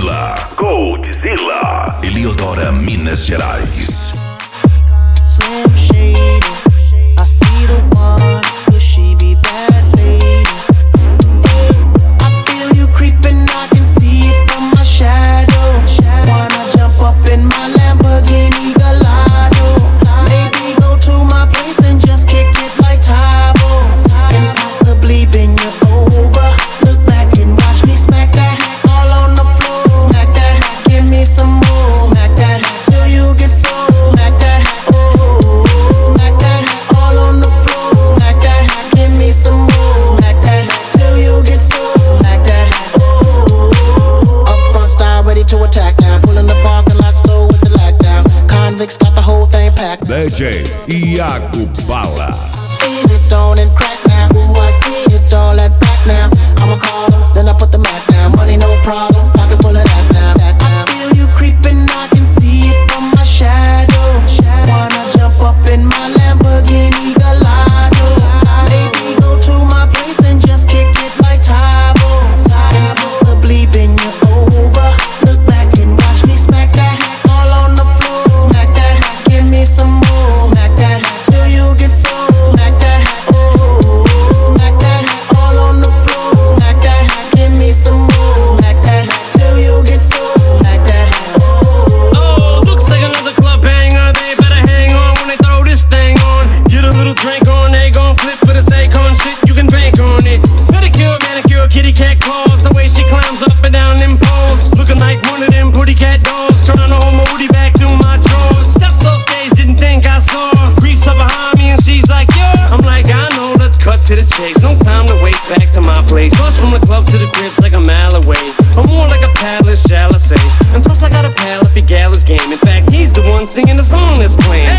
Goldzilla. Eliodora, Minas Gerais. Slim Shady, I see the one, could she be that lady? I feel you creeping, I can see it from my shadow. Wanna jump up in my Lamborghini Gallardo? Maybe go to my place and just kick it like Tybo, and possibly bend you over. Look back and watch me smack that all on the floor. Smack that, give me some more. Smack that till you get so. Smack that, oh. Smack that all on the floor. Smack that, give me some more. Smack that till you get so. Smack that, oh. Up front style, ready to attack now. Pulling the parking lot slow with the lag down. Convicts got the whole thing packed. DJ Iago Bala. Feel it on and crack now. Ooh, I see it all at back now. I'm a caller, then I put the Mac down. Money no problem, pocket full of that now. I feel you creeping, I can see it from my shadow. Wanna jump up in my Lamborghini Gallardo? Maybe go to my place and just kick it like Tybo, and possibly bend you over. Look back and watch me smack that all on the floor. Smack that, give me some more. Smack that till you get so. Smack that, oh. Smack that all on the floor. Smack that, give me some more. Smack that till you get so. Smack that, oh. Oh, looks like another club banger. They better hang on when they throw this thing on. Get a little drink on, they gon' flip for the Akon shit. You can bank on it. Pedicure, manicure, kitty cat claws. The way she climbs up and down them poles, looking like one of them pretty cat dolls. Trying to hold my woody back through my drawers. Steps off stage, didn't think I saw her. Creeps up behind me and she's like, yeah. I'm like, I know, let's cut to the chase. No time to waste, back to my place. Bus from the club to the crib's like a mile away. I'm more like a palace, shall I say. And plus I got a pal if he gal his game. In fact, he's the one singing the song that's playing.